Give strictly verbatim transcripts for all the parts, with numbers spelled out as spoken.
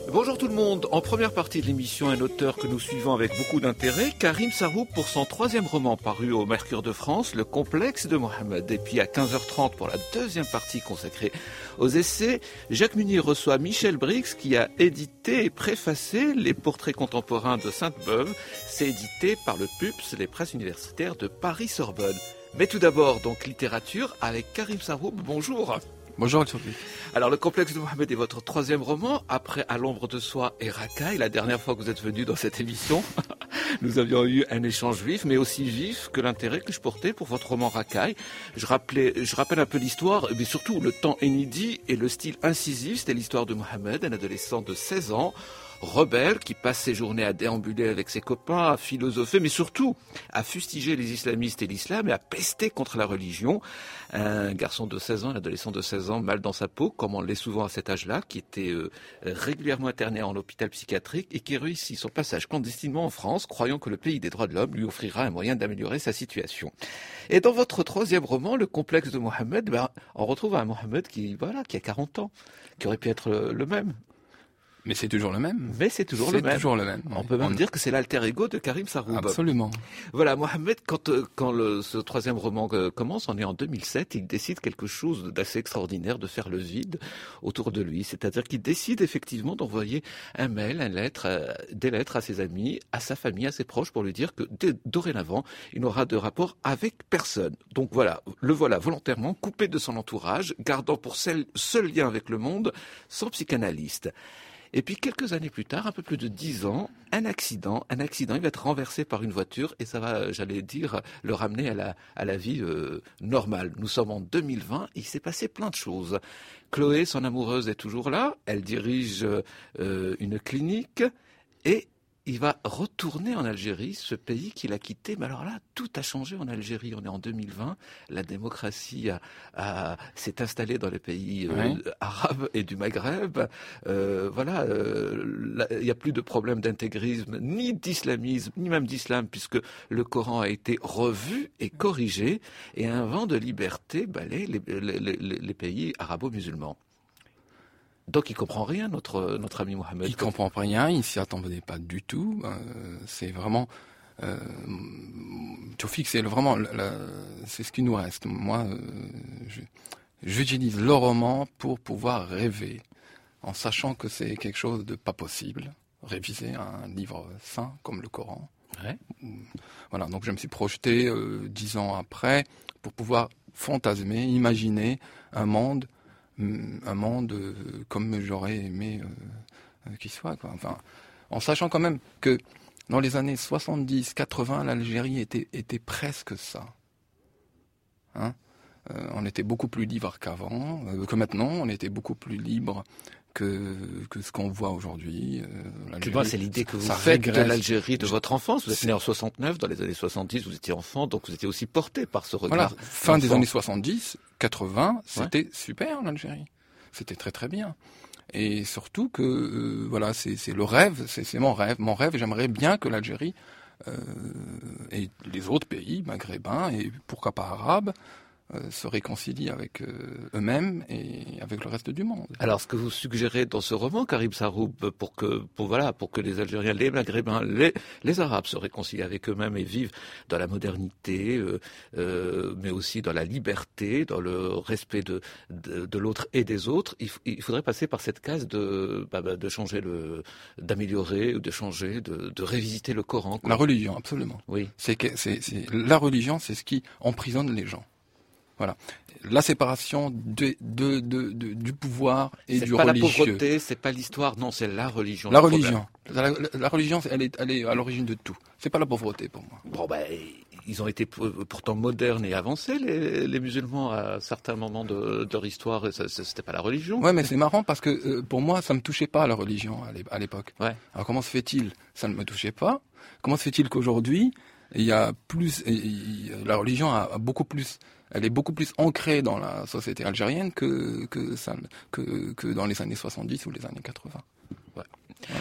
Bonjour tout le monde. En première partie de l'émission, un auteur que nous suivons avec beaucoup d'intérêt, Karim Sarroub, pour son troisième roman paru au Mercure de France, Le complexe de Mohammed. Et puis à quinze heures trente pour la deuxième partie consacrée aux essais, Jacques Munier reçoit Michel Brix qui a édité et préfacé les portraits contemporains de Sainte-Beuve. C'est édité par le P U P S, les presses universitaires de Paris-Sorbonne. Mais tout d'abord, donc, littérature avec Karim Sarroub. Bonjour. Bonjour Sophie. Alors le complexe de Mohammed est votre troisième roman, après À l'ombre de soi et Racaille. La dernière fois que vous êtes venu dans cette émission, nous avions eu un échange vif, mais aussi vif que l'intérêt que je portais pour votre roman Racaille. Je rappelais, je rappelle un peu l'histoire, mais surtout le temps inédit et le style incisif. C'était l'histoire de Mohammed, un adolescent de seize ans, rebelle, qui passe ses journées à déambuler avec ses copains, à philosopher, mais surtout à fustiger les islamistes et l'islam et à pester contre la religion. Un garçon de seize ans, un adolescent de seize ans, mal dans sa peau, comme on l'est souvent à cet âge-là, qui était euh, régulièrement interné en hôpital psychiatrique et qui réussit son passage clandestinement en France, croyant que le pays des droits de l'homme lui offrira un moyen d'améliorer sa situation. Et dans votre troisième roman, Le complexe de Mohammed, ben, on retrouve un Mohammed qui, voilà, qui a quarante ans, qui aurait pu être le, le même. Mais c'est toujours le même. Mais c'est toujours c'est le même. C'est toujours le même. On oui. peut même On... dire que c'est l'alter ego de Karim Sarroub. Absolument. Voilà, Mohammed, quand, quand le, ce troisième roman commence, on est en deux mille sept, il décide quelque chose d'assez extraordinaire, de faire le vide autour de lui. C'est-à-dire qu'il décide effectivement d'envoyer un mail, une lettre, euh, des lettres à ses amis, à sa famille, à ses proches, pour lui dire que dès, dorénavant, il n'aura de rapport avec personne. Donc voilà, le voilà volontairement coupé de son entourage, gardant pour seul, seul lien avec le monde son psychanalyste. Et puis quelques années plus tard, un peu plus de dix ans, un accident, un accident, il va être renversé par une voiture et ça va, j'allais dire, le ramener à la, à la vie euh, normale. Nous sommes en deux mille vingt, il s'est passé plein de choses. Chloé, son amoureuse, est toujours là, elle dirige euh, une clinique et il va retourner en Algérie, ce pays qu'il a quitté. Mais alors là, tout a changé en Algérie. On est en deux mille vingt. La démocratie a, a, s'est installée dans les pays euh, oui. arabes et du Maghreb. Euh, voilà, euh, il n'y a plus de problème d'intégrisme, ni d'islamisme, ni même d'islam, puisque le Coran a été revu et corrigé. Et un vent de liberté balaie les, les, les, les pays arabo-musulmans. Donc il comprend rien, notre notre ami Mohammed. Il comprend rien, il s'y attendait pas du tout. Euh, c'est vraiment, euh, Tawfik, c'est vraiment, la, c'est ce qui nous reste. Moi, euh, je, j'utilise le roman pour pouvoir rêver, en sachant que c'est quelque chose de pas possible. Réviser un livre saint comme le Coran. Ouais. Voilà, donc je me suis projeté euh, dix ans après pour pouvoir fantasmer, imaginer un monde. un monde euh, comme j'aurais aimé euh, qu'il soit, quoi. Enfin, en sachant quand même que dans les années soixante-dix quatre-vingts, l'Algérie était, était presque ça. Hein euh, on était beaucoup plus libre qu'avant, euh, que maintenant, on était beaucoup plus libre que, que ce qu'on voit aujourd'hui. Euh, moi, c'est l'idée que vous faites de l'Algérie de votre enfance. Vous êtes né en soixante-neuf, dans les années soixante-dix, vous étiez enfant, donc vous étiez aussi porté par ce regard. Voilà, fin des années soixante-dix, quatre-vingts, c'était ouais. super l'Algérie. C'était très très bien. Et surtout que, euh, voilà, c'est, c'est le rêve, c'est, c'est mon rêve. Mon rêve, j'aimerais bien que l'Algérie euh, et les autres pays maghrébins, et pourquoi pas arabes, Euh, se réconcilient avec euh, eux-mêmes et avec le reste du monde. Alors, ce que vous suggérez dans ce roman, Karim Sarroub, pour que, pour, voilà, pour que les Algériens, les Maghrébins, les, les Arabes se réconcilient avec eux-mêmes et vivent dans la modernité, euh, euh, mais aussi dans la liberté, dans le respect de, de, de l'autre et des autres, il, il faudrait passer par cette case de, bah, de changer le, d'améliorer ou de changer, de, de révisiter le Coran, quoi. La religion, absolument. Oui. C'est que, c'est, c'est, la religion, c'est ce qui emprisonne les gens. Voilà, la séparation de, de, de, de, du pouvoir et c'est du pas religieux. C'est pas la pauvreté, c'est pas l'histoire, non, c'est la religion. La religion, la, la, la religion, elle est, elle est à l'origine de tout. C'est pas la pauvreté pour moi. Bon ben, ils ont été pourtant modernes et avancés, les, les musulmans à certains moments de, de leur histoire. Et ça, c'était pas la religion. Ouais, mais c'est marrant parce que euh, pour moi, ça me touchait pas la religion à l'époque. Ouais. Alors comment se fait-il? Ça ne me touchait pas. Comment se fait-il qu'aujourd'hui il y a plus, il, la religion a, a beaucoup plus. Elle est beaucoup plus ancrée dans la société algérienne que, que, ça, que, que dans les années soixante-dix ou les années quatre-vingts. Ouais. Voilà.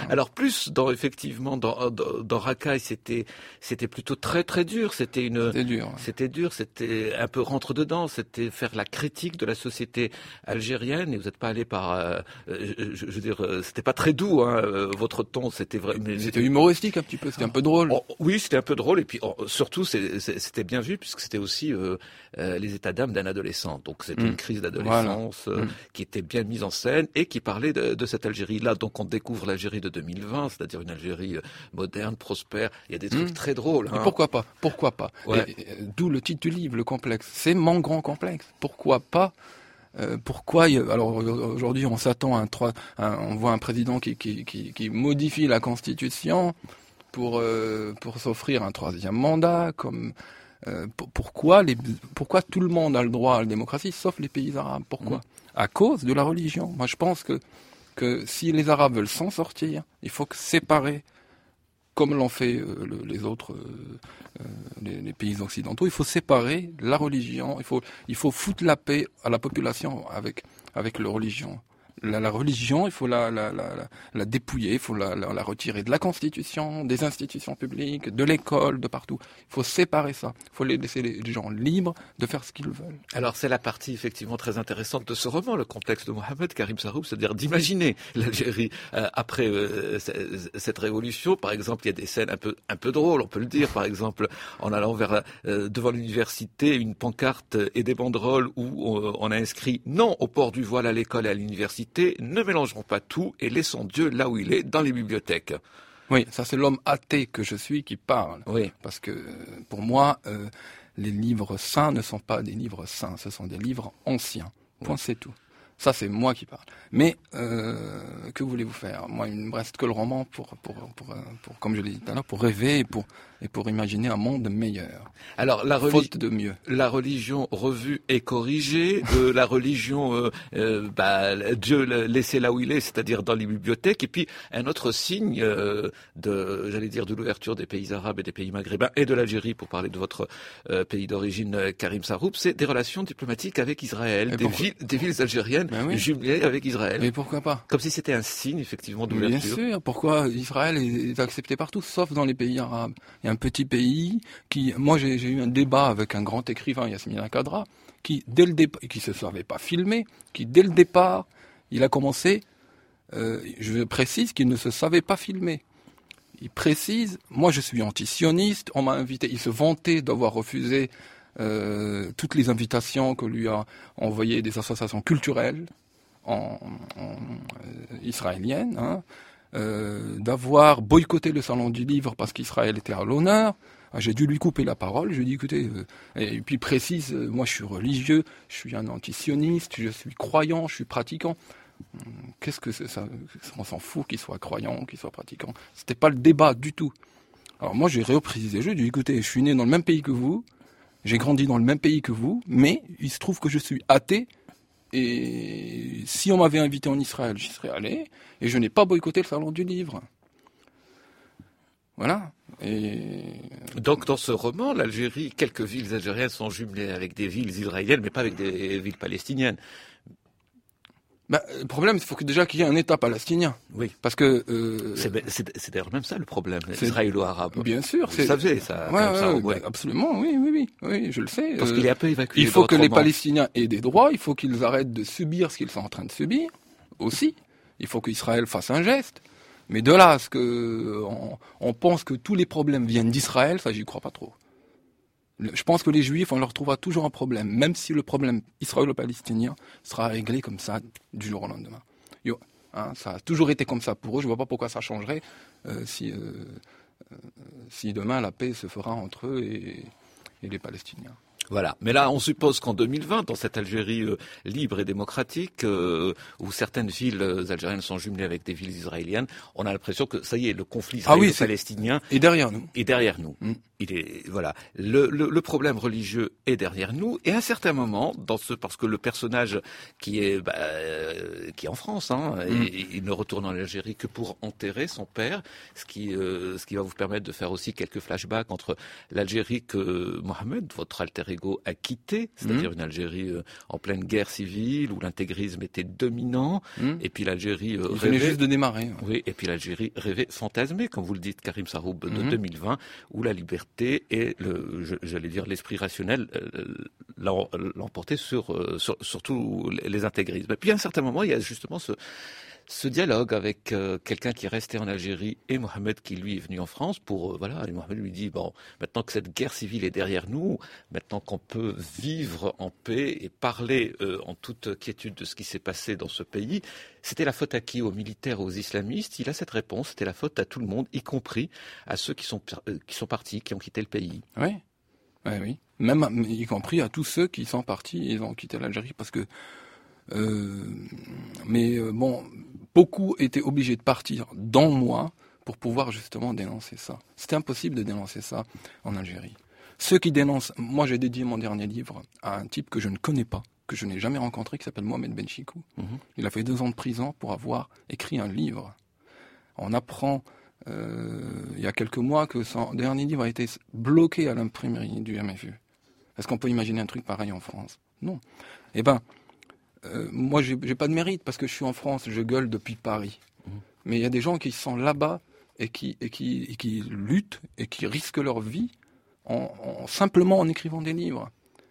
Alors plus dans effectivement dans dans, dans Racaille, c'était c'était plutôt très très dur. C'était une C'était dur. Ouais. C'était dur. C'était un peu rentre dedans. C'était faire la critique de la société algérienne. Et vous n'êtes pas allé par, euh, je, je veux dire, c'était pas très doux. Hein, votre ton, c'était vrai. Mais c'était humoristique un petit peu. C'était un peu drôle. Oh, oui, c'était un peu drôle. Et puis oh, surtout, c'est, c'est, c'était bien vu puisque c'était aussi euh, euh, les états d'âme d'un adolescent. Donc c'était mmh. une crise d'adolescence voilà. euh, mmh. qui était bien mise en scène et qui parlait de, de cette Algérie-là. Donc on découvre l'Algérie de deux mille vingt, c'est-à-dire une Algérie moderne, prospère. Il y a des trucs mmh. très drôles. Hein. Et pourquoi pas Pourquoi pas ouais. et, et, D'où le titre du livre, le complexe. C'est mon grand complexe. Pourquoi pas euh, Pourquoi Alors aujourd'hui, on s'attend à un, trois, un on voit un président qui, qui, qui, qui modifie la Constitution pour euh, pour s'offrir un troisième mandat. Comme euh, pour, pourquoi les pourquoi tout le monde a le droit à la démocratie, sauf les pays arabes Pourquoi mmh. À cause de la religion. Moi, je pense que que si les Arabes veulent s'en sortir, il faut que séparer, comme l'ont fait euh, le, les autres, euh, euh, les, les pays occidentaux, il faut séparer la religion, il faut, il faut foutre la paix à la population avec, avec leur religion. La, la religion, il faut la, la, la, la, la dépouiller, il faut la, la, la retirer de la Constitution, des institutions publiques, de l'école, de partout. Il faut séparer ça. Il faut les laisser les gens libres de faire ce qu'ils veulent. Alors c'est la partie effectivement très intéressante de ce roman, le complexe de Mohamed Karim Saroub, c'est-à-dire d'imaginer l'Algérie euh, après euh, cette révolution. Par exemple, il y a des scènes un peu un peu drôles, on peut le dire. Par exemple, en allant vers euh, devant l'université, une pancarte et des banderoles où on, on a inscrit non au port du voile à l'école et à l'université. Ne mélangeons pas tout et laissons Dieu là où il est, dans les bibliothèques. Oui, ça c'est l'homme athée que je suis qui parle. Oui. Parce que pour moi, euh, les livres saints ne sont pas des livres saints, ce sont des livres anciens. Point, oui. C'est tout. Ça c'est moi qui parle. Mais euh, que voulez-vous faire ? Moi, il ne me reste que le roman pour, pour, pour, pour, pour comme je l'ai dit tout à l'heure, pour rêver et pour, et pour imaginer un monde meilleur. Alors la, reli- Faute de mieux. La religion revue et corrigée, euh, la religion, euh, euh, bah, Dieu laissé là où il est, c'est-à-dire dans les bibliothèques. Et puis un autre signe euh, de, j'allais dire, de l'ouverture des pays arabes et des pays maghrébins et de l'Algérie, pour parler de votre euh, pays d'origine, Karim Saroub, c'est des relations diplomatiques avec Israël, des villes, des villes algériennes ben oui. jumelées avec Israël. Mais pourquoi pas ? Comme si c'était un signe effectivement d'ouverture. Bien sûr. Pourquoi Israël est accepté partout, sauf dans les pays arabes. Il y a un petit pays qui, moi j'ai, j'ai eu un débat avec un grand écrivain, Yasmina Khadra, qui dès le départ, qui se savait pas filmer, qui dès le départ, il a commencé, euh, je précise qu'il ne se savait pas filmer. Il précise, moi je suis anti-sioniste, on m'a invité, il se vantait d'avoir refusé euh, toutes les invitations que lui a envoyées des associations culturelles en, en euh, israéliennes, hein. Euh, d'avoir boycotté le salon du livre parce qu'Israël était à l'honneur. J'ai dû lui couper la parole. Je lui ai dit, écoutez, euh, et puis précise, euh, moi je suis religieux, je suis un antisioniste, je suis croyant, je suis pratiquant. Qu'est-ce que c'est ça ? On s'en fout qu'il soit croyant, qu'il soit pratiquant. C'était pas le débat du tout. Alors moi j'ai repris des jeux, j'ai dit, écoutez, je suis né dans le même pays que vous, j'ai grandi dans le même pays que vous, mais il se trouve que je suis athée. Et si on m'avait invité en Israël, j'y serais allé. Et je n'ai pas boycotté le salon du livre. Voilà. Et... Donc dans ce roman, l'Algérie, quelques villes algériennes sont jumelées avec des villes israéliennes, mais pas avec des villes palestiniennes. Bah, le problème, il faut que déjà qu'il y ait un État palestinien. Oui. Parce que... Euh, c'est, c'est, c'est d'ailleurs même ça le problème, israélo-arabe. Bien sûr. Vous c'est... savez ça. Ouais, ouais, ça ouais, ouais. Absolument, oui, oui, oui, oui, je le sais. Parce euh, qu'il est un peu évacué. Il faut que les Palestiniens aient des droits, il faut qu'ils arrêtent de subir ce qu'ils sont en train de subir, aussi. Il faut qu'Israël fasse un geste. Mais de là à ce que on, on pense que tous les problèmes viennent d'Israël, ça j'y crois pas trop. Je pense que les Juifs, on leur trouvera toujours un problème, même si le problème israélo-palestinien sera réglé comme ça du jour au lendemain. Yo, hein, ça a toujours été comme ça pour eux, je vois pas pourquoi ça changerait euh, si, euh, euh, si demain la paix se fera entre eux et, et les Palestiniens. Voilà. Mais là, on suppose qu'en deux mille vingt, dans cette Algérie euh, libre et démocratique, euh, où certaines villes euh, algériennes sont jumelées avec des villes israéliennes, on a l'impression que ça y est, le conflit israélo-palestinien ah oui, est derrière nous. Est derrière nous. Mmh. Il est voilà. Le, le, le problème religieux est derrière nous. Et à un certain moment, dans ce parce que le personnage qui est bah, euh, qui est en France, hein, mmh. et, il ne retourne en Algérie que pour enterrer son père, ce qui euh, ce qui va vous permettre de faire aussi quelques flashbacks entre l'Algérie que Mohamed, votre alter Rigaud a quitté, c'est-à-dire mmh. une Algérie euh, en pleine guerre civile où l'intégrisme était dominant, mmh. et puis l'Algérie euh, Il venait juste de démarrer. Ouais. Oui, et puis l'Algérie rêvait fantasmée, comme vous le dites, Karim Saroub, de mmh. deux mille vingt, où la liberté et le, je, j'allais dire l'esprit rationnel euh, l'emportaient sur, euh, sur, sur tous les intégrismes. Et puis à un certain moment, il y a justement ce Ce dialogue avec euh, quelqu'un qui est resté en Algérie et Mohamed qui lui est venu en France pour euh, voilà, et Mohamed lui dit bon, maintenant que cette guerre civile est derrière nous, maintenant qu'on peut vivre en paix et parler euh, en toute quiétude de ce qui s'est passé dans ce pays, c'était la faute à qui? Aux militaires, aux islamistes? Il a cette réponse, c'était la faute à tout le monde, y compris à ceux qui sont euh, qui sont partis, qui ont quitté le pays. Oui, oui, oui, même y compris à tous ceux qui sont partis et ont quitté l'Algérie parce que Euh, mais euh, bon, beaucoup étaient obligés de partir, dont moi, pour pouvoir justement dénoncer ça. C'était impossible de dénoncer ça en Algérie. Ceux qui dénoncent, moi j'ai dédié mon dernier livre à un type que je ne connais pas, que je n'ai jamais rencontré, qui s'appelle Mohamed Benchikou. Mm-hmm. Il a fait deux ans de prison pour avoir écrit un livre. On apprend euh, il y a quelques mois que son dernier livre a été bloqué à l'imprimerie du M F U. Est-ce qu'on peut imaginer un truc pareil en France? Non. Eh ben, Euh, moi, j'ai, j'ai pas de mérite parce que je suis en France, je gueule depuis Paris. Mmh. Mais il y a des gens qui sont là-bas et qui, et qui, et qui luttent et qui risquent leur vie en, en, simplement en écrivant des livres.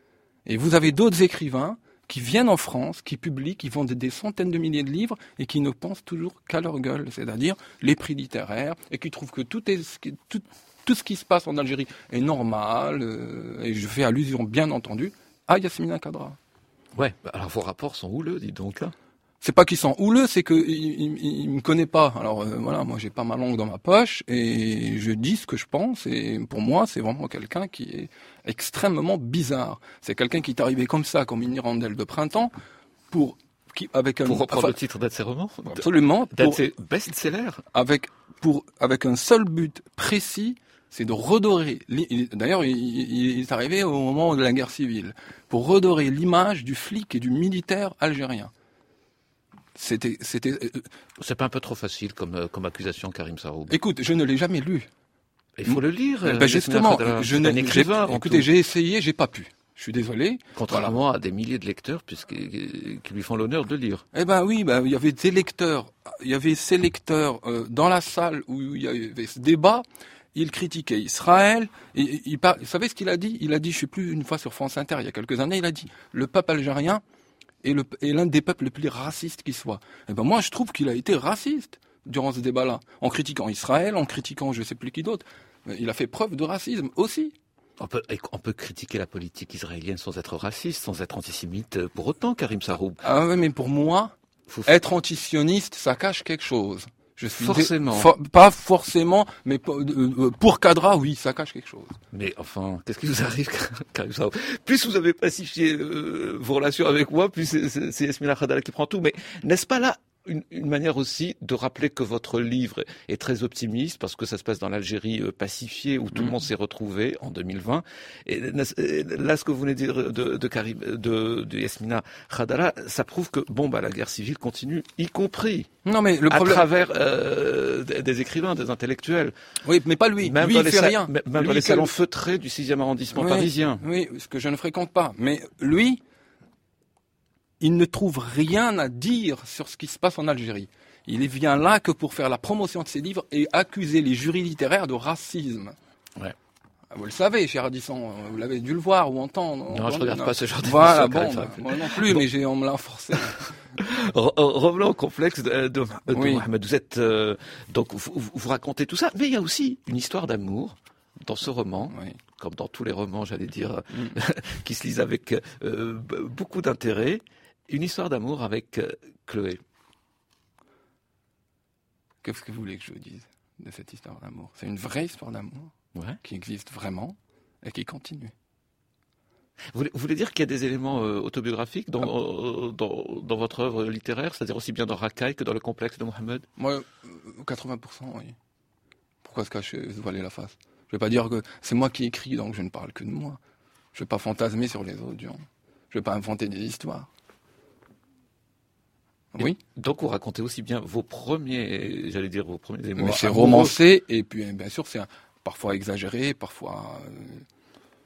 Et vous avez d'autres écrivains qui viennent en France, qui publient, qui vendent des centaines de milliers de livres et qui ne pensent toujours qu'à leur gueule, c'est-à-dire les prix littéraires, et qui trouvent que tout, est, tout, tout ce qui se passe en Algérie est normal, euh, et je fais allusion, bien entendu, à Yasmina Khadra. Ouais, alors vos rapports sont houleux, dis donc là. C'est pas qu'ils sont houleux, c'est que il, il, il me connaît pas. Alors euh, voilà, moi j'ai pas ma langue dans ma poche et je dis ce que je pense. Et pour moi, c'est vraiment quelqu'un qui est extrêmement bizarre. C'est quelqu'un qui est arrivé comme ça, comme une hirondelle de printemps, pour qui avec un pour reprendre enfin, le titre d'un de ses romans. Absolument. D'un de ses best-sellers. Avec pour avec un seul but précis. C'est de redorer, d'ailleurs il, il est arrivé au moment de la guerre civile, pour redorer l'image du flic et du militaire algérien. C'était, c'était. C'est pas un peu trop facile comme, comme accusation, Karim Saroub? Écoute, je ne l'ai jamais lu. Il faut le lire. Ben, ben justement, je n'ai, un écrivain. J'ai, écoutez, j'ai essayé, j'ai pas pu. Je suis désolé. Contrairement voilà. à des milliers de lecteurs, puisqu'ils qui lui font l'honneur de lire. Eh ben oui, ben il y avait des lecteurs, il y avait ces lecteurs euh, dans la salle où il y avait ce débat. Il critiquait Israël. Et, et, il par... Vous savez ce qu'il a dit? Il a dit, je sais plus, une fois sur France Inter, il y a quelques années, il a dit, le peuple algérien est, le, est l'un des peuples les plus racistes qui soit. Et ben moi, je trouve qu'il a été raciste durant ce débat-là, en critiquant Israël, en critiquant je sais plus qui d'autre. Il a fait preuve de racisme aussi. On peut, on peut critiquer la politique israélienne sans être raciste, sans être antisémite pour autant, Karim Saroub. Ah oui, mais pour moi, Faut... être antisioniste, ça cache quelque chose. Je suis forcément. Dé... For... Pas forcément, mais pour Khadra, oui, ça cache quelque chose. Mais enfin, qu'est-ce qui vous arrive, Karim Saroub? Plus vous avez pacifié euh, vos relations avec moi, plus c'est, c'est, c'est Yasmina Khadra qui prend tout. Mais n'est-ce pas là une, une manière aussi de rappeler que votre livre est très optimiste, parce que ça se passe dans l'Algérie euh, pacifiée, où tout mmh. le monde s'est retrouvé en deux mille vingt. Et là, ce que vous venez de dire de, de, Karim, de, de Yasmina Khadra, ça prouve que bon, bah, la guerre civile continue, y compris non, mais le problème... à travers euh, des écrivains, des intellectuels. Oui, mais pas lui. Même lui, dans il les fait sa... rien. Même lui, dans les salons feutrés du sixième arrondissement oui, parisien. Oui, ce que je ne fréquente pas. Mais lui... il ne trouve rien à dire sur ce qui se passe en Algérie. Il ne vient là que pour faire la promotion de ses livres et accuser les jurys littéraires de racisme. Ouais. Vous le savez, cher Addisson, vous l'avez dû le voir ou entendre. Non, je ne regarde non. pas ce genre de Voilà, bon, bah, moi non plus, bon. mais j'ai, on me l'a forcé. Revenons au complexe de, de, de oui. Mohamed. Vous êtes, euh, donc, vous, vous racontez tout ça, mais il y a aussi une histoire d'amour dans ce roman, oui. comme dans tous les romans, j'allais dire, mm. qui se lisent avec euh, beaucoup d'intérêt. Une histoire d'amour avec euh, Chloé. Qu'est-ce que vous voulez que je vous dise de cette histoire d'amour? C'est une vraie histoire d'amour ouais. qui existe vraiment et qui continue. Vous voulez dire qu'il y a des éléments euh, autobiographiques dans, ah. euh, dans, dans votre œuvre littéraire, c'est-à-dire aussi bien dans Racaille que dans le complexe de Mohamed? Moi, quatre-vingts pour cent, oui. Pourquoi se cacher, se voiler la face? Je ne vais pas dire que c'est moi qui écris, donc je ne parle que de moi. Je ne vais pas fantasmer sur les autres gens. Je ne vais pas inventer des histoires. Oui. Et donc vous racontez aussi bien vos premiers, j'allais dire vos premiers émois. Mais c'est romancé et puis bien sûr c'est un, parfois exagéré, parfois euh,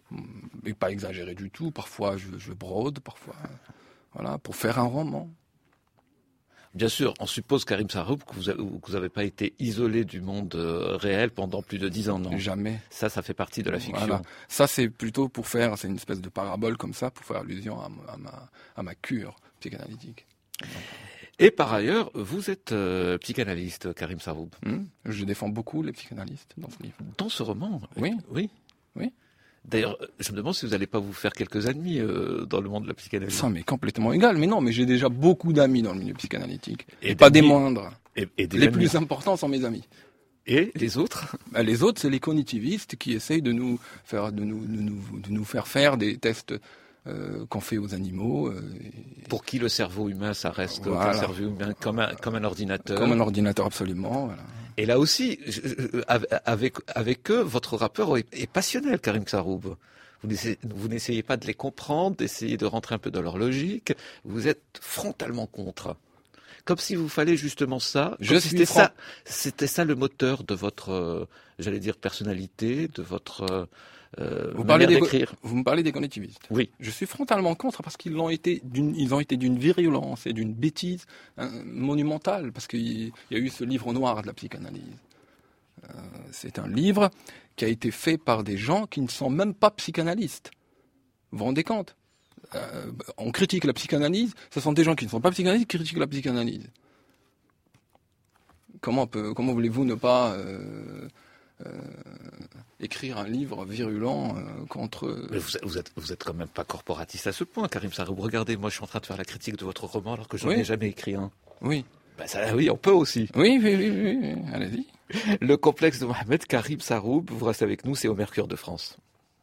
mais pas exagéré du tout. Parfois, je, je brode, parfois, voilà, pour faire un roman. Bien sûr, on suppose, Karim Saroub, que vous n'avez pas été isolé du monde euh, réel pendant plus de dix ans, non? Jamais. Ça, ça fait partie de la fiction. Voilà. Ça, c'est plutôt pour faire, c'est une espèce de parabole comme ça, pour faire allusion à, à, ma, à ma cure psychanalytique. Et par ailleurs, vous êtes euh, psychanalyste, Karim Saroub. Mmh. Je défends beaucoup les psychanalystes dans ce livre. Dans ce roman? Oui. Oui. Oui. D'ailleurs, je me demande si vous n'allez pas vous faire quelques amis euh, dans le monde de la psychanalyse. Ça m'est complètement égal. Mais non, mais j'ai déjà beaucoup d'amis dans le milieu psychanalytique. Et, et pas des moindres. Et, et des les amis. plus importants sont mes amis. Et les autres? Bah, les autres, c'est les cognitivistes qui essayent de nous faire, de nous, de nous, de nous faire faire des tests euh, qu'on fait aux animaux. Euh, et... Pour qui le cerveau humain, ça reste voilà. un cerveau humain comme un, comme un ordinateur. Comme un ordinateur, absolument. Voilà. Et là aussi, je, je, avec, avec eux, votre rapport est, est passionnel, Karim Saroub. Vous n'essayez pas de les comprendre, d'essayer de rentrer un peu dans leur logique. Vous êtes frontalement contre. Comme si vous fallait justement ça. Je si suis c'était franc... ça, c'était ça le moteur de votre, euh, j'allais dire, personnalité, de votre euh, vous manière des d'écrire. Vous me parlez des cognitivistes. Oui. Je suis frontalement contre parce qu'ils ont été d'une, ils ont été d'une virulence et d'une bêtise hein, monumentale. Parce qu'il y a eu ce livre noir de la psychanalyse. Euh, c'est un livre qui a été fait par des gens qui ne sont même pas psychanalystes. Vous vous rendez compte? euh, On critique la psychanalyse, ce sont des gens qui ne sont pas psychanalystes qui critiquent la psychanalyse. Comment, peut, comment voulez-vous ne pas euh, euh, écrire un livre virulent euh, contre... Mais vous, vous, êtes, vous êtes quand même pas corporatiste à ce point, Karim Saroub. Regardez, moi je suis en train de faire la critique de votre roman alors que je n'en oui. ai jamais écrit un. Oui. Ben ça, oui, on peut aussi. Oui, oui, oui, oui, oui. Allez-y. Le complexe de Mohamed, Karim Saroub, vous restez avec nous, c'est au Mercure de France.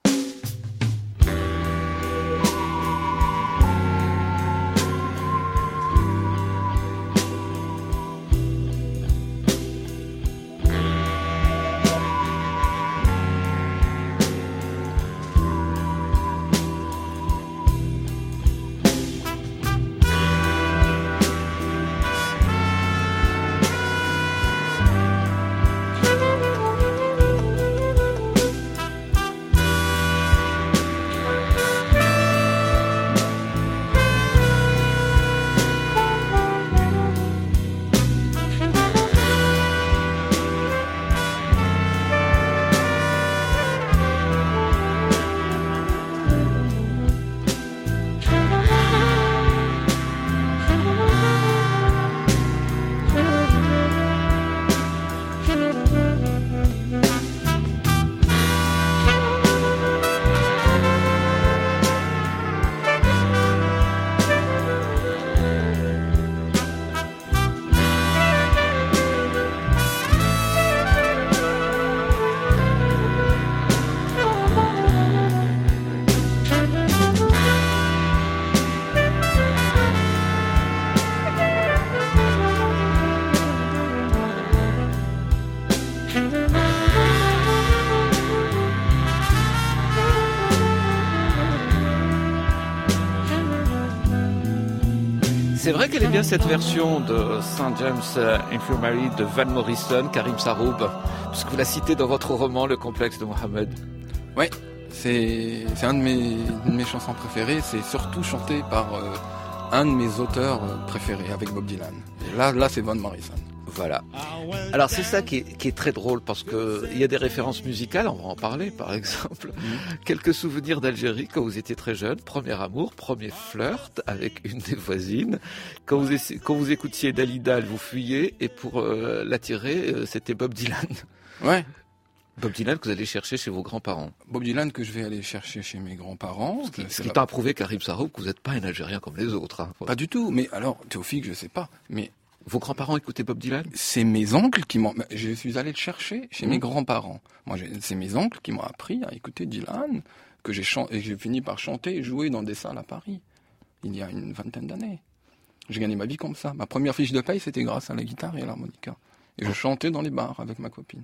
C'est vrai qu'elle est bien cette version de Saint James Infirmary de Van Morrison, Karim Saroub, puisque vous la citez dans votre roman Le complexe de Mohamed. Oui, c'est, c'est un de mes, de mes chansons préférées. C'est surtout chanté par euh, un de mes auteurs préférés, avec Bob Dylan. Et là, là c'est Van Morrison. Voilà. Alors c'est ça qui est, qui est très drôle parce que il y a des références musicales, on va en parler par exemple. Mmh. Quelques souvenirs d'Algérie quand vous étiez très jeune, premier amour, premier flirt avec une des voisines. Quand vous, quand vous écoutiez Dalida, vous fuyiez et pour euh, l'attirer, euh, c'était Bob Dylan. Ouais. Bob Dylan que vous allez chercher chez vos grands-parents. Bob Dylan que je vais aller chercher chez mes grands-parents. Ce qui, ce qui la... t'a prouvé, Karim Saroub, que vous n'êtes pas un Algérien comme les autres. Hein. Pas du tout. Mais alors, Théophile, je sais pas. Mais vos grands-parents écoutaient Bob Dylan? C'est mes oncles qui m'ont... Je suis allé le chercher chez mmh. mes grands-parents. Moi, j'ai... c'est mes oncles qui m'ont appris à écouter Dylan, que j'ai, chan... et que j'ai fini par chanter et jouer dans des salles à Paris, il y a une vingtaine d'années. J'ai gagné ma vie comme ça. Ma première fiche de paye, c'était grâce à la guitare et à l'harmonica. Et je chantais dans les bars avec ma copine.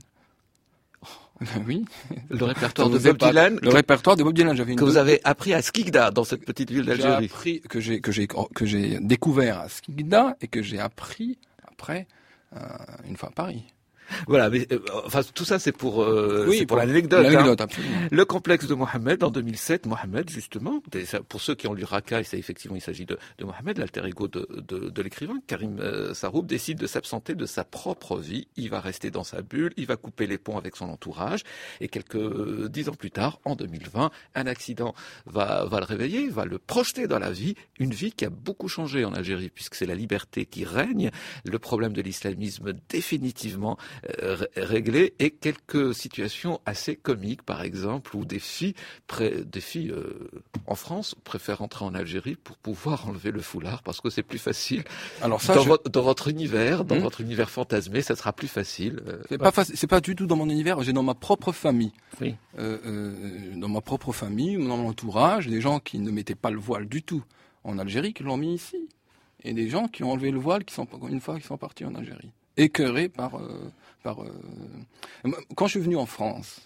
Oh, oui. Le répertoire de Bob Dylan. Le que... répertoire de Bob Dylan. J'avais une que vous avez appris à Skikda, dans cette petite ville d'Algérie. J'ai appris, que j'ai, que j'ai, que j'ai découvert à Skikda et que j'ai appris après, euh, une fois à Paris. Voilà, mais euh, enfin tout ça c'est pour euh, Oui, c'est pour, pour l'anecdote. l'anecdote, hein. absolument. Le complexe de Mohammed en deux mille sept, Mohammed justement, pour ceux qui ont lu Raqqa, c'est effectivement il s'agit de, de Mohammed, l'alter ego de, de, de l'écrivain. Karim euh, Saroub décide de s'absenter de sa propre vie. Il va rester dans sa bulle, il va couper les ponts avec son entourage. Et quelques euh, dix ans plus tard, en deux mille vingt, un accident va va le réveiller, va le projeter dans la vie, une vie qui a beaucoup changé en Algérie puisque c'est la liberté qui règne, le problème de l'islamisme définitivement euh, réglé et quelques situations assez comiques, par exemple, où des filles, pré- des filles euh, en France préfèrent rentrer en Algérie pour pouvoir enlever le foulard parce que c'est plus facile. Alors ça, dans, je... votre, dans votre univers, dans Mmh. votre univers fantasmé, ça sera plus facile. Euh, C'est voilà. pas faci- c'est pas du tout dans mon univers. J'ai dans ma propre famille, Oui. euh, euh, dans ma propre famille, dans mon entourage, des gens qui ne mettaient pas le voile du tout en Algérie, qui l'ont mis ici, et des gens qui ont enlevé le voile, qui sont une fois qu'ils sont partis en Algérie, écœurés par euh, par. Euh... Quand je suis venu en France,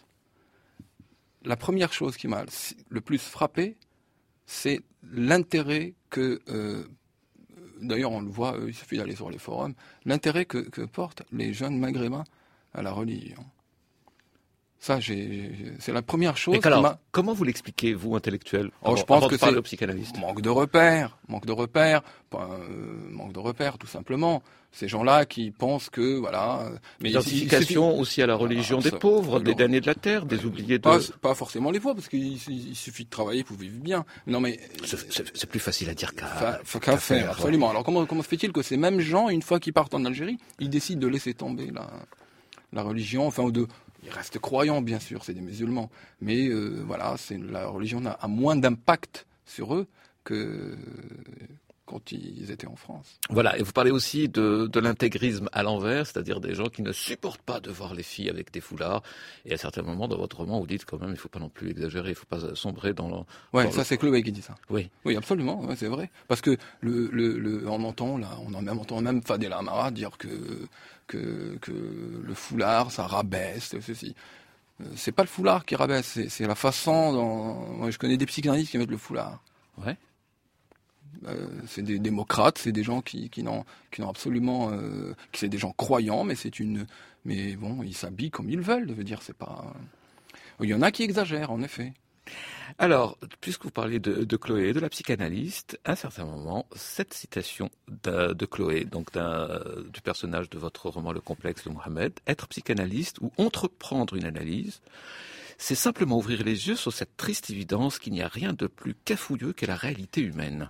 la première chose qui m'a le plus frappé, c'est l'intérêt que euh, d'ailleurs, on le voit, il suffit d'aller sur les forums, l'intérêt que, que portent les jeunes maghrébins à la religion. Ça, j'ai, c'est la première chose. Et alors, qui m'a... comment vous l'expliquez, vous, intellectuel, Oh, avant, je pense avant que de parler c'est au psychanalyste? Manque de repères, manque de repères, pas, euh, manque de repères, tout simplement. Ces gens-là qui pensent que, voilà... Mais Identification suffit... aussi à la religion ah, des ça, pauvres, alors, des damnés de la terre, des oubliés de... Pas, pas forcément les pauvres, parce qu'il il suffit de travailler pour vivre bien. Non, mais... C'est, c'est, c'est plus facile à dire qu'à, qu'à, qu'à, qu'à faire, faire. Absolument. Ouais. Alors comment, comment se fait-il que ces mêmes gens, une fois qu'ils partent en Algérie, ils décident de laisser tomber la, la religion, enfin, ou de... Ils restent croyants, bien sûr, c'est des musulmans. Mais euh, voilà, c'est, la religion a, a moins d'impact sur eux que quand ils étaient en France. Voilà, et vous parlez aussi de, de l'intégrisme à l'envers, c'est-à-dire des gens qui ne supportent pas de voir les filles avec des foulards. Et à certains moments dans votre roman, vous dites quand même, il ne faut pas non plus exagérer, il ne faut pas sombrer dans le... Ouais, dans ça le... c'est Chloé qui dit ça. Oui. Oui, absolument, ouais, c'est vrai. Parce que le, le, le, on entend là, on même entend même Fadela Amara dire que, que, que le foulard, ça rabaisse, ceci. C'est pas le foulard qui rabaisse, c'est, c'est la façon dont... Moi, je connais des psychanalystes qui mettent le foulard. Ouais. Euh, c'est des démocrates, c'est des gens qui, qui n'ont, qui n'ont absolument, euh, qui c'est des gens croyants, mais c'est une, mais bon, ils s'habillent comme ils veulent. Je veux dire, c'est pas. Il y en a qui exagèrent, en effet. Alors, puisque vous parlez de, de Chloé, de la psychanalyste, à un certain moment, cette citation de, de Chloé, donc d'un, du personnage de votre roman Le Complexe de Mohammed, être psychanalyste ou entreprendre une analyse, c'est simplement ouvrir les yeux sur cette triste évidence qu'il n'y a rien de plus cafouilleux que la réalité humaine.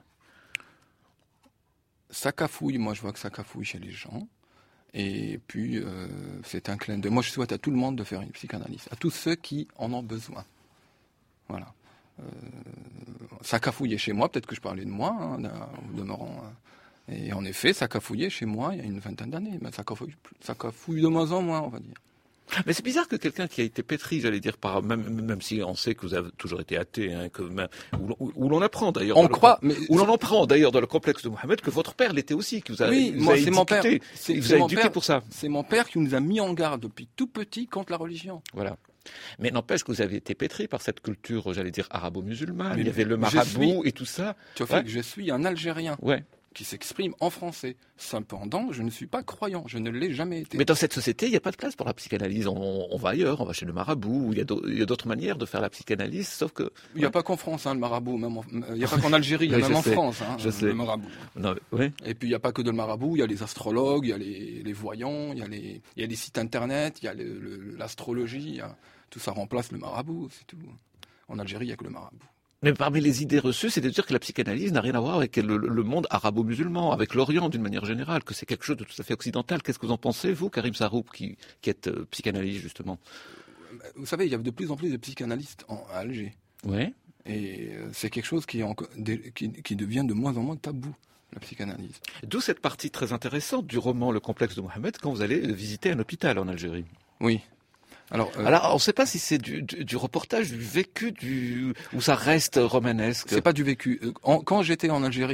Ça cafouille, moi je vois que ça cafouille chez les gens. Et puis, euh, c'est un clin d'œil. Moi je souhaite à tout le monde de faire une psychanalyse, à tous ceux qui en ont besoin. Voilà. Euh, ça cafouillait chez moi, peut-être que je parlais de moi, hein, au demeurant. Hein. Et en effet, ça cafouillait chez moi il y a une vingtaine d'années. Mais ça cafouille, ça cafouille de moins en moins, on va dire. Mais c'est bizarre que quelqu'un qui a été pétri, j'allais dire, par même, même si on sait que vous avez toujours été athée, hein, que même, où, l'on, où l'on apprend d'ailleurs, on croit, le, mais où l'on apprend d'ailleurs dans le complexe de Mohammed que votre père l'était aussi, qui vous a, oui, vous moi a c'est éduqué, mon père, c'est, il vous c'est a mon éduqué père, pour ça. C'est mon père qui nous a mis en garde depuis tout petit contre la religion. Voilà. Mais n'empêche que vous avez été pétri par cette culture, j'allais dire, arabo-musulmane. Mais il y avait le marabout suis, et tout ça. Tu vois, ouais. que je suis un Algérien. Ouais. Qui s'exprime en français. Cependant, je ne suis pas croyant, je ne l'ai jamais été. Mais dans cette société, il n'y a pas de place pour la psychanalyse. On, on va ailleurs, on va chez le marabout, il y, a il y a d'autres manières de faire la psychanalyse, sauf que... Il n'y a ouais. pas qu'en France, hein, le marabout, même en, il n'y a pas qu'en Algérie, il y a même en sais, France, hein, je le sais. marabout. Non, oui. Et puis il n'y a pas que de le marabout, il y a les astrologues, il y a les, les voyants, il y a les, il y a les sites internet, il y a le, le, l'astrologie, il y a, tout ça remplace le marabout, c'est tout. En Algérie, il n'y a que le marabout. Mais parmi les idées reçues, c'est de dire que la psychanalyse n'a rien à voir avec le, le monde arabo-musulman, avec l'Orient d'une manière générale, que c'est quelque chose de tout à fait occidental. Qu'est-ce que vous en pensez, vous, Karim Saroub, qui, qui êtes euh, psychanalyste, justement? Vous savez, il y a de plus en plus de psychanalystes en, à Alger. Oui. Et euh, c'est quelque chose qui, est encore, qui, qui devient de moins en moins tabou, la psychanalyse. D'où cette partie très intéressante du roman Le Complexe de Mohammed, quand vous allez visiter un hôpital en Algérie. Oui. Alors, euh, Alors, on ne sait pas si c'est du, du, du reportage, du vécu, du ou ça reste romanesque. C'est pas du vécu. En, quand j'étais en Algérie,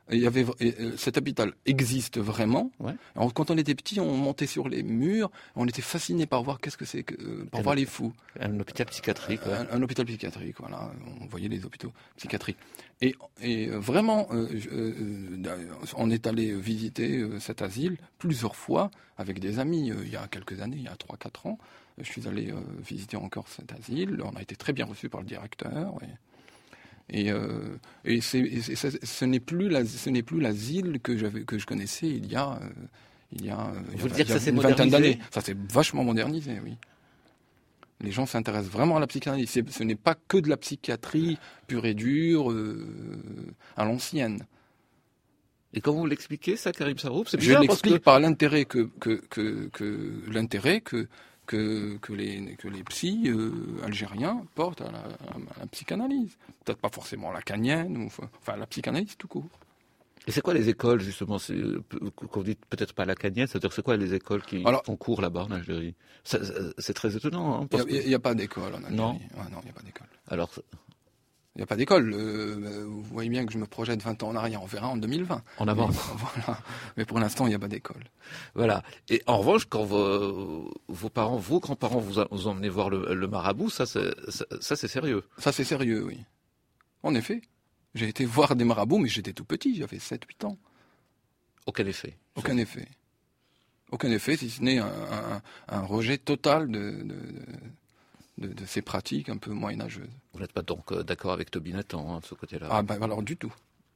il y avait cet hôpital existe vraiment. Ouais. Alors, quand on était petit, on montait sur les murs, on était fasciné par voir qu'est-ce que c'est que euh, par un, voir les fous. Un hôpital psychiatrique. Ouais. Un, un hôpital psychiatrique, voilà. On voyait les hôpitaux psychiatriques. Et, et vraiment, euh, euh, on est allé visiter euh, cet asile plusieurs fois avec des amis. Euh, il y a quelques années, il y a trois quatre ans, je suis allé euh, visiter encore cet asile. On a été très bien reçus par le directeur. Et, Et, euh, et, c'est, et c'est, ce n'est plus la, ce n'est plus l'asile que j'avais, que je connaissais il y a, euh, il y a, il y a, Vous dire il y a que ça s'est une vingtaine modernisé? d'années. Ça s'est vachement modernisé, oui. Les gens s'intéressent vraiment à la psychanalyse. C'est, ce n'est pas que de la psychiatrie pure et dure euh, à l'ancienne. Et comment vous l'expliquez ça, Karim Saroub? C'est Je bizarre l'explique parce que... par l'intérêt que, que, que, que l'intérêt que que, que les que les psys euh, algériens portent à la, à la psychanalyse. Peut-être pas forcément lacanienne, ou enfin la psychanalyse tout court. Et c'est quoi les écoles, justement, c'est, qu'on dit peut-être pas lacanienne, c'est-à-dire c'est quoi les écoles qui Alors, font cours là-bas en Algérie? ça, C'est très étonnant. Hein, il n'y a, a pas d'école en Algérie. Non, ah, non, il n'y a pas d'école. Alors, il n'y a pas d'école. Euh, vous voyez bien que je me projette vingt ans en arrière. On verra en deux mille vingt. En avant. Mais, voilà. Mais pour l'instant, il n'y a pas d'école. Voilà. Et en revanche, quand vos, vos parents, vos grands-parents vous, a, vous emmenez voir le, le marabout, ça c'est, ça, ça c'est sérieux. Ça c'est sérieux, oui. En effet. J'ai été voir des marabouts, mais j'étais tout petit. J'avais sept huit ans. Aucun effet. Aucun effet. Aucun effet, si ce n'est un, un, un rejet total de, de, de, de ces pratiques un peu moyenâgeuses. Vous n'êtes pas donc d'accord avec Toby Nathan, hein, de ce côté-là? Ah ben alors du tout.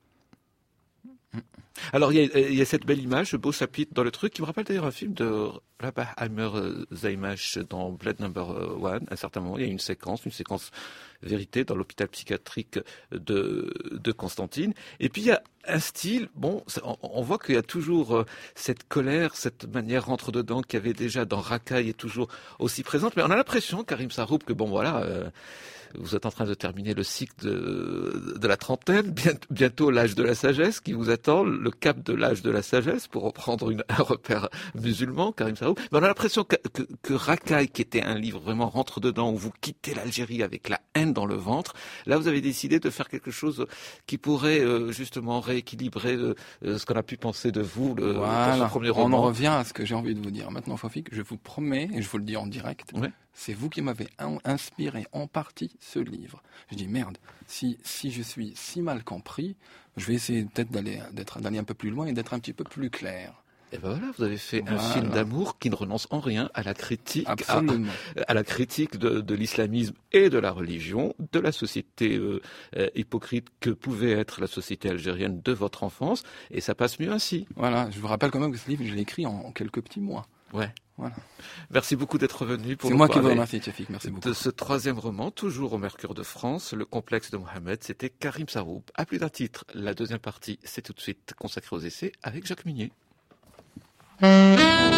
Alors il y, y a cette belle image, ce beau chapitre dans le truc, qui me rappelle d'ailleurs un film de Rabah Heimer Zaimash dans Blade Number One. À un certain moment, il y a une séquence, une séquence vérité dans l'hôpital psychiatrique de, de Constantine. Et puis il y a un style, bon, on, on voit qu'il y a toujours euh, cette colère, cette manière rentre dedans qui avait déjà dans Racaille est toujours aussi présente. Mais on a l'impression, Karim Saroub, que bon voilà. Euh, Vous êtes en train de terminer le cycle de, de la trentaine, bientôt l'âge de la sagesse qui vous attend, le cap de l'âge de la sagesse, pour reprendre une, un repère musulman, Karim Saroub. Mais on a l'impression que, que, que Racaille, qui était un livre vraiment rentre-dedans, où vous quittez l'Algérie avec la haine dans le ventre, là vous avez décidé de faire quelque chose qui pourrait euh, justement rééquilibrer euh, ce qu'on a pu penser de vous le, voilà. dans ce premier roman. On en revient à ce que j'ai envie de vous dire. Maintenant, Fafik, je vous promets, et je vous le dis en direct, ouais. C'est vous qui m'avez inspiré en partie ce livre. Je dis merde, si, si je suis si mal compris, je vais essayer peut-être d'aller, d'être, d'aller un peu plus loin et d'être un petit peu plus clair. Et ben voilà, vous avez fait voilà. un film d'amour qui ne renonce en rien à la critique, Absolument. à, à la critique de, de l'islamisme et de la religion, de la société euh, euh, hypocrite que pouvait être la société algérienne de votre enfance, et ça passe mieux ainsi. Voilà, je vous rappelle quand même que ce livre, je l'ai écrit en, en quelques petits mois. Ouais. Voilà. Merci beaucoup d'être venu pour C'est nous moi parler qui vous remercie, Tchafik. Merci beaucoup. De ce troisième roman, toujours au Mercure de France, Le complexe de Mohamed, c'était Karim Saroub. À plus d'un titre, la deuxième partie, c'est tout de suite consacrée aux essais avec Jacques Munier.